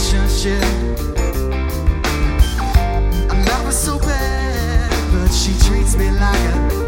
relationship. I love her so bad, but she treats me like a